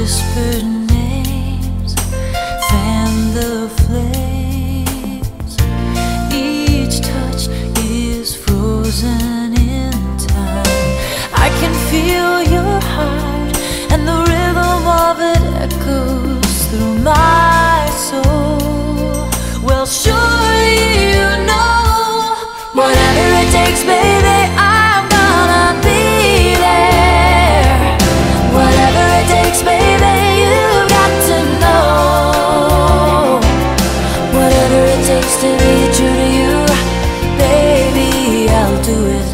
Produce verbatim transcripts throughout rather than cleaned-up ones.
whispered names, fan the flames. Each touch is frozen in time. I can feel your heart, and the rhythm of it echoes through my soul. Well, surely you know, whatever it takes, baby, I'm gonna be there. Whatever it takes, baby, you've got to know. Whatever it takes to be true to you, baby, I'll do it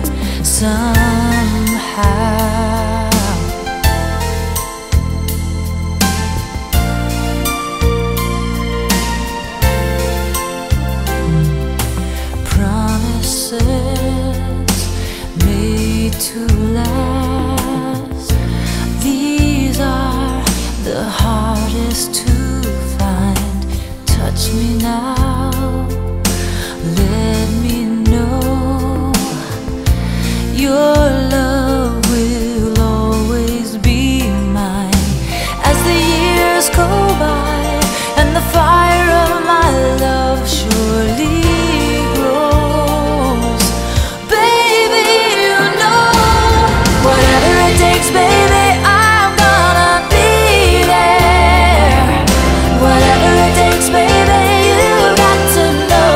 somehow. Made to last, these are the hardest to find. Touch me now, let me know your love will always be mine. As the years go by and the fire of my love surely baby, I'm gonna be there. Whatever it takes, baby, you've got to know.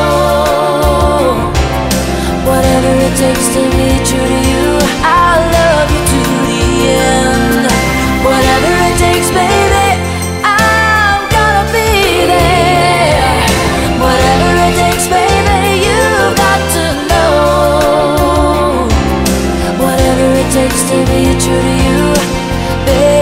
Whatever it takes to be true to you, I'll love you to the end. Whatever it takes, baby, I'm gonna be there. Whatever it takes, baby, you've got to know. Whatever it takes to be true to you, baby.